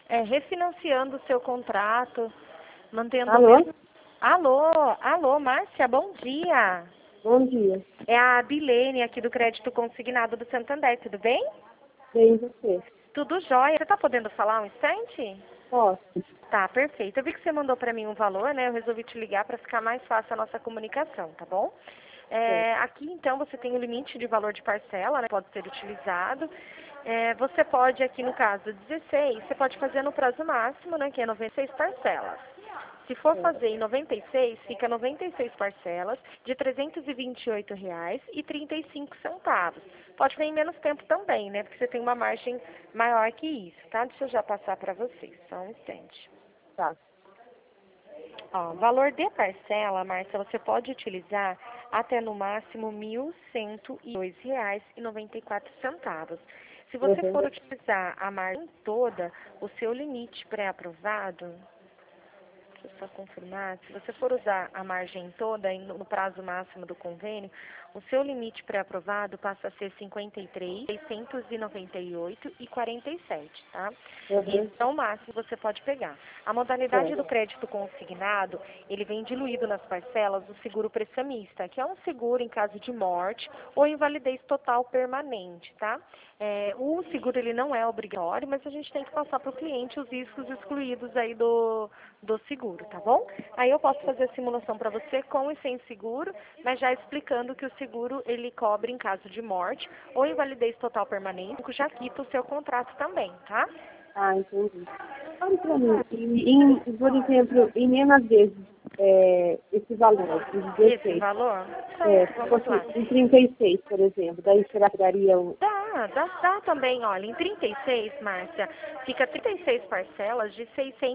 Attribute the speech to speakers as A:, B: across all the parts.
A: refinanciando o seu contrato, mantendo o
B: Alô?
A: mesmo... Alô, Márcia, bom dia.
B: Bom dia.
A: É a Bilene aqui do Crédito Consignado do Santander, tudo bem?
B: Bem, você?
A: Tudo jóia. Você está podendo falar um instante?
B: Posso?
A: Tá, perfeito. Eu vi que você mandou para mim um valor, né? Eu resolvi te ligar para ficar mais fácil a nossa comunicação, tá bom? Aqui, então, você tem o limite de valor de parcela, né? Pode ser utilizado. Você pode, aqui no caso 16, você pode fazer no prazo máximo, né? Que é 96 parcelas. Se for fazer em 96, fica 96 parcelas de R$ 328,35. Pode vir em menos tempo também, né? Porque você tem uma margem maior que isso, tá? Deixa eu já passar para vocês, só um instante.
B: Tá.
A: Ó, valor de parcela, Márcia, você pode utilizar até no máximo R$ 1.102,94. Se você for utilizar a margem toda, o seu limite pré-aprovado, deixa eu só confirmar, se você for usar a margem toda no prazo máximo do convênio, o seu limite pré-aprovado passa a ser R$ 53.698,47, tá? Esse é o máximo que você pode pegar. A modalidade do crédito consignado, ele vem diluído nas parcelas do seguro prestamista, que é um seguro em caso de morte ou invalidez total permanente, tá? O seguro ele não é obrigatório, mas a gente tem que passar para o cliente os riscos excluídos aí do seguro, tá bom? Aí eu posso fazer a simulação para você com e sem seguro, mas já explicando que o seguro ele cobre em caso de morte ou invalidez total permanente, já quita o seu contrato também, tá?
B: Ah, entendi. Fale pra mim, por exemplo, em menos vezes esse valor, de 16.
A: Esse valor?
B: Se fosse em 36, por exemplo, daí será que daria um...
A: Dá também, olha, em 36, Márcia, fica 36 parcelas de R$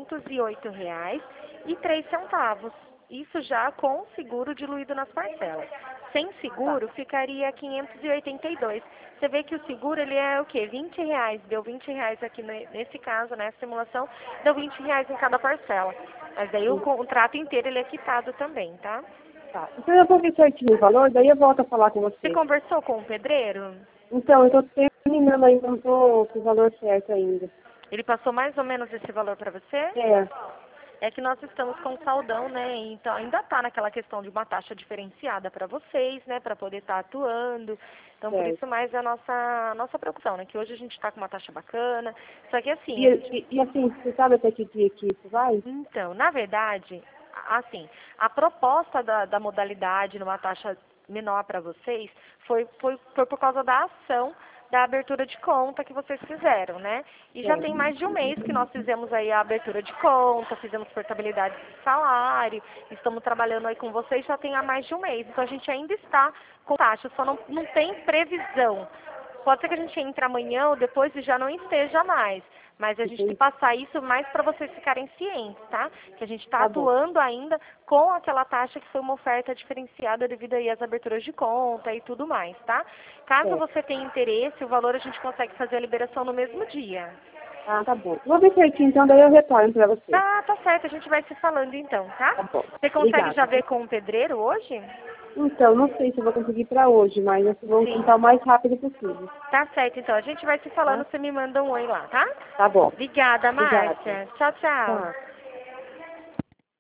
A: 608,03. Isso já com seguro diluído nas parcelas. Sem seguro, ficaria 582. Você vê que o seguro, ele é o quê? R$ 20. Deu R$ 20 aqui nesse caso, né? Simulação, deu R$ 20 em cada parcela. Mas daí o contrato inteiro, ele é quitado também, tá?
B: Tá. Então eu vou ver certinho o valor, daí eu volto a falar com você.
A: Você conversou com o pedreiro?
B: Então, eu tô terminando ainda, não tô com o valor certo ainda.
A: Ele passou mais ou menos esse valor para você? É que nós estamos com saldão, né? Então ainda está naquela questão de uma taxa diferenciada para vocês, né? Para poder estar atuando. Então por isso mais é a nossa preocupação, né? Que hoje a gente está com uma taxa bacana. Só que assim.
B: E assim, você sabe até que dia que isso vai?
A: Então, na verdade, assim, a proposta da modalidade numa taxa menor para vocês foi por causa da ação da abertura de conta que vocês fizeram, né? E já tem mais de um mês que nós fizemos aí a abertura de conta, fizemos portabilidade de salário, estamos trabalhando aí com vocês já tem há mais de um mês. Então a gente ainda está com taxa, só não tem previsão. Pode ser que a gente entre amanhã ou depois e já não esteja mais. Mas a gente tem que passar isso mais para vocês ficarem cientes, tá? Que a gente está atuando ainda com aquela taxa que foi uma oferta diferenciada devido aí às aberturas de conta e tudo mais, tá? Caso você tenha interesse, o valor a gente consegue fazer a liberação no mesmo dia.
B: Ah, tá bom. Vou ver certinho, então daí eu retorno para você.
A: Tá certo. A gente vai se falando então, tá?
B: Tá bom.
A: Você consegue já ver com o pedreiro hoje?
B: Então, não sei se eu vou conseguir para hoje, mas nós vamos tentar o mais rápido possível.
A: Tá certo, então. A gente vai se falando, você me manda um oi lá, tá?
B: Tá bom.
A: Obrigada, Márcia. Tchau.